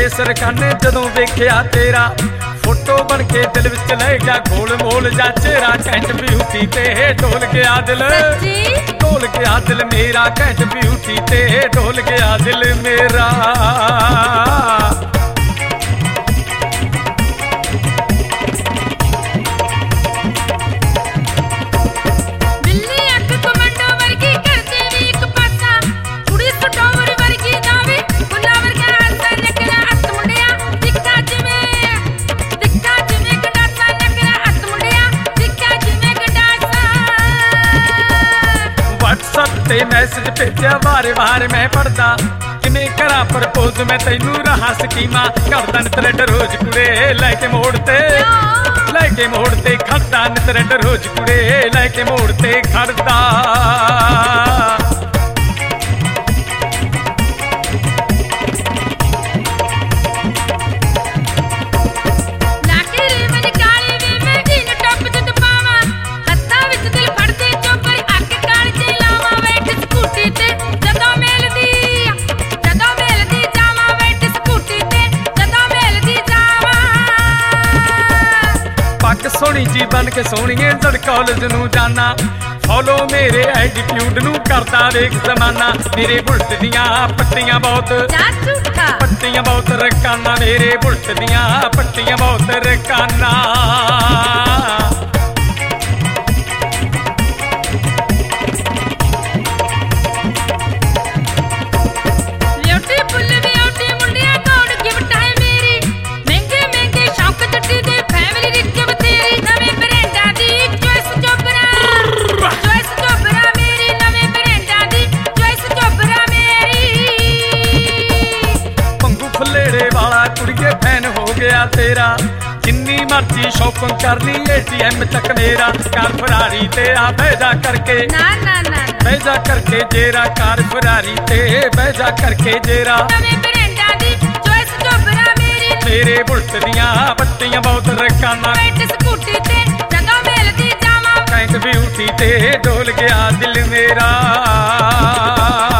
face ਰਕਾਨੇ ਜਦੋਂ ਵੇਖਿਆ ਤੇਰਾ ਫੋਟੋ ਬਣ ਕੇ ਦਿਲ ਵਿੱਚ ਲੈ ਗਿਆ ਗੋਲ ਮੋਲ ਜਾ ਚਿਹਰਾ ਘੈਂਟ ਬਿਊਟੀ ਤੇ ਡੋਲ ਗਿਆ ਦਿਲ ਡੋਲ ਗਿਆ ਦਿਲ ਮੇਰਾ ਘੈਂਟ ਬਿਊਟੀ ਤੇ ਡੋਲ ਗਿਆ ਦਿਲ ਮੇਰਾ ਤੇ ਮੈਸੇਜ ਭੇਜਿਆ ਵਾਰ ਮੈਂ ਪੜਦਾ ਕਿਵੇਂ ਕਰਾਂ ਪ੍ਰਪੋਜ਼ ਮੈਂ ਤੈਨੂੰ ਰਹਾ ਸਕੀਮਾਂ ਕਰਦਾ ਨਿਤਰਡ ਰੋਜ਼ ਕੁੜੇ ਲੈ ਕੇ ਮੋੜ ਤੇ ਖੜਦਾ ਨਿਤਰਡ ਰੋਜ਼ ਕੁੜੇ ਲੈ ਕੇ ਮੋੜ ਤੇ ਖੜਦਾ ਸੋਹਣੀ ਜੀ ਬਣ ਕੇ ਸੋਹਣੀਏ ਜਦ ਕਾਲਜ ਨੂੰ ਜਾਣਾ ਫੋਲੋ ਮੇਰੇ ਐਟੀਟਿਊਡ ਨੂੰ ਕਰਦਾ ਵੇਖ ਜ਼ਮਾਨਾ ਮੇਰੇ ਬੁਲਟ ਦੀਆਂ ਪੱਟੀਆਂ ਬਹੁਤ ਰਕਾਨਾ ਮੇਰੇ ਬੁਲਟ ਦੀਆਂ ਪੱਟੀਆਂ ਬਹੁਤ ਰਕਾਨਾ ਤੇਰਾ ਜਿੰਨੀ ਮਰਜ਼ੀ ਸ਼ੌਪਿੰਗ ਕਰ ਲਈ ATM ਚੱਕ ਮੇਰਾ ਕਾਰ ਫਰਾਰੀ ਤੇ ਆ ਬਹਿ ਜਾ ਕਰਕੇ ਬਹਿ ਜਾ ਕਰਕੇ ਜੇਰਾ ਕਾਰ ਫਰਾਰੀ ਤੇ ਬਹਿ ਜਾ ਕਰਕੇ ਜੇਰਾ ਮੇਰੇ ਬੁਲਟ ਦੀਆਂ ਪੱਟੀਆਂ ਬਹੁਤ ਰਕਾਨਾ ਸਕੂਟੀ ਤੇ ਜਦੋਂ ਮਿਲਦੀ ਜਾਵਾਂ ਘੈਂਟ ਬਿਊਟੀ ਤੇ ਡੋਲ ਗਿਆ ਦਿਲ ਮੇਰਾ